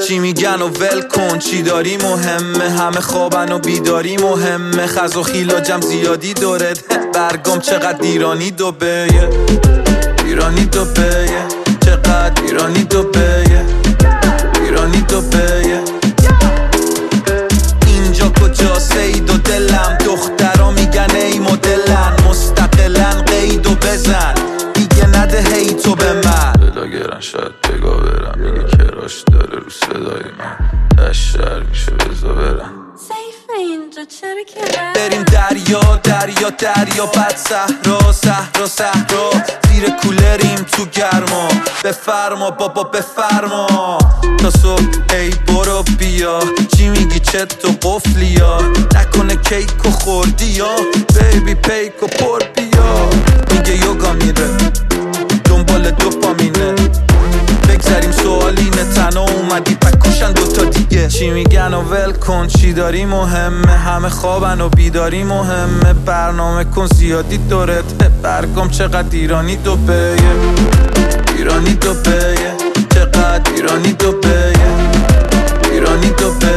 چی میگن و ول کن، چی داری مهمه، همه خوابن و بیداری مهمه، خز و خیلاجم زیادی دورت، برگام چقدر ایرانی دوبه، ایرانی دوبه، چقدر ایرانی دوبه، ایرانی دوبه. اینجا کجاست ای دو دلم، دخترا میگن ای مدلن، مستقلن قید و بزن، دیگه نده هی تو به من. بلاگرن شاید بگا برم، میگه کراش داره رو صدای من، تشتر میشه بزا برم. اینجا چرا که بریم دریا دریا دریا، بعد صحرا صحرا صحرا، زیر کولریم تو گرما، بفرما بابا بفرما تا صبح. ای برو بیا، چی میگی چت و قفلی یا نکنه کیک و خوردی یا بیبی پیک و پر بیا. میگه یوگا میره دنبال دوپامینه، بگذاریم سوال اینه تنها اومدی پکوشن دوتا دیگه. چی میگن و ول کن، چی داری مهمه، همه خوابن و بیداری مهمه، برنامه کن زیادی دورت، برگام چقدر ایرانی دوبه، ایرانی دوبه، چقدر ایرانی دوبه، ایرانی دوبه.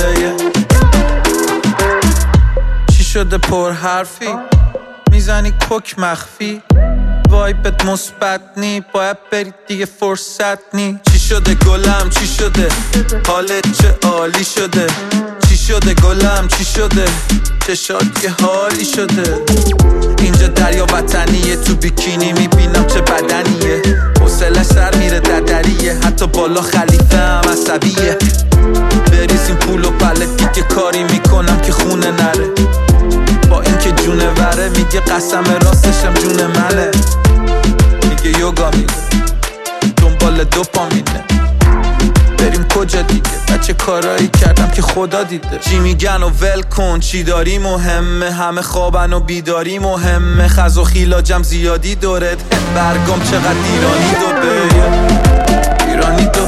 چی شده پر حرفی میزنی کوک مخفی، وایبت مثبت نی، باید بری دیگه فرصت نی. چی شده گلم چی شده، حالت چه عالی شده، چی شده گلم چی شده، چشات یه حالی شده. اینجا دریا وطنیه، تو بیکینی میبینم چه بدنیه، حوصله سر میره دریه، حتی بالا خلیفه هم عصبیه. بریزیم پول و پله دیگه کاری میکنم که خونه نره، با اینکه جونه وره میگه قسم راستشم جون منه. میگه یوگا میره دنبال دوپامینه، بریم کجا دیگه، بچه کارایی کردم که خدا دیده. چی میگن و ول کن، چی داری مهمه، همه خوابن و بیداری مهمه، خز و خیلاجم زیادی دورت، برگام چقدر ایرانی دوبه، ایرانی دوبه.